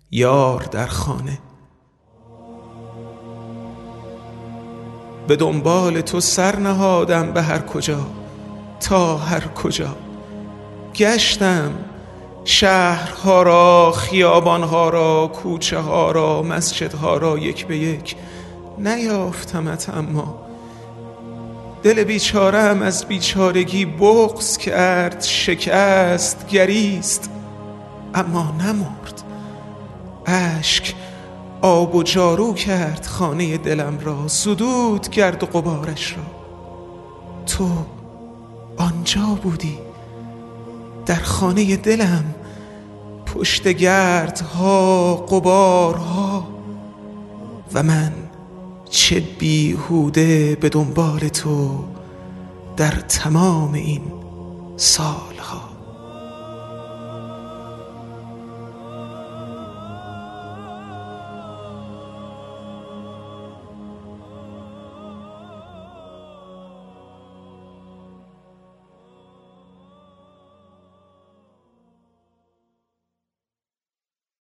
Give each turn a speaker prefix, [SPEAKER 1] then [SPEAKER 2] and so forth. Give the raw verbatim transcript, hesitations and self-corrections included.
[SPEAKER 1] یار در خانه. به دنبال تو سر نهادم به هر کجا، تا هر کجا گشتم، شهرها را، خیابانها را، کوچه ها را، مسجدها را یک به یک نیافتمت. اما دل بیچاره‌ام از بیچارگی بغض کرد، شکست، گریست، اما نمرد. اشک آب و جارو کرد خانه دلم را، زدود گرد و غبارش را. تو آنجا بودی در خانه دلم، پشت گردها، غبارها، و من چه بیهوده به دنبال تو در تمام این سال.